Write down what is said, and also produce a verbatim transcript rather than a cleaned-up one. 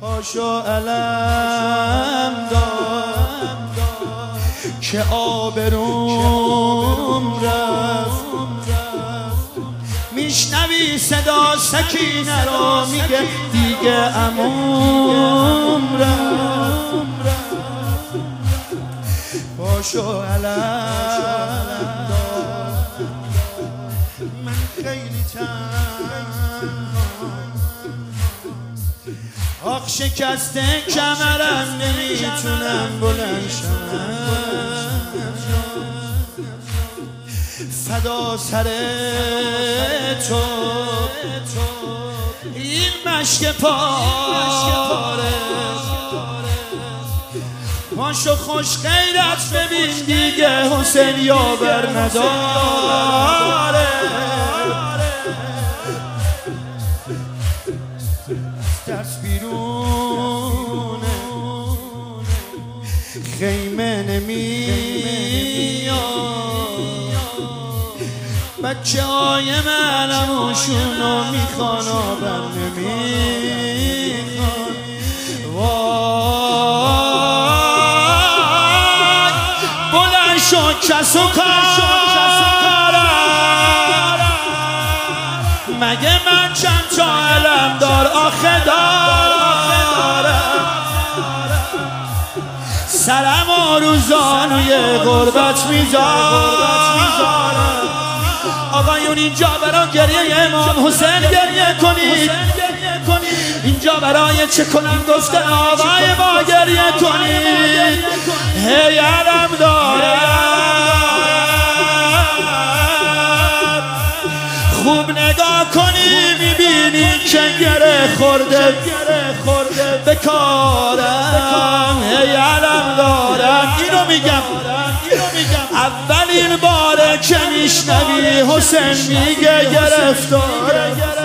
پاشو علم داد که آبروم رفت. میشنوی صدا سکینه رو میگه دیگه عموم رفت. پاشو علم داد من خیلی تنهام، آخ شکسته کمرم نمیتونم بلند شم، فدا سر تو این مشک پاره. پاشو خوش غیرت ببین دیگه حسین یاور نداره. درس بیرونه خیمه نمیاد، بچه های معلموشونو میخوان آبر نمیخوان. وای بلند شد کس و کارم، مگه من چند تا علم دار آخه دارم. سرم و روزانوی غربت میذارم. آقایون اینجا برای گریه امام حسین گریه کنید، اینجا برای چه کنم گفتن آقای ما گریه کنید. هی علم دارم خوب نگاه کنی میبینی که گره خورده به کارم. هی علم دارم اینو میگم اولین باره که میشنوی حسین میگه گرفتارم.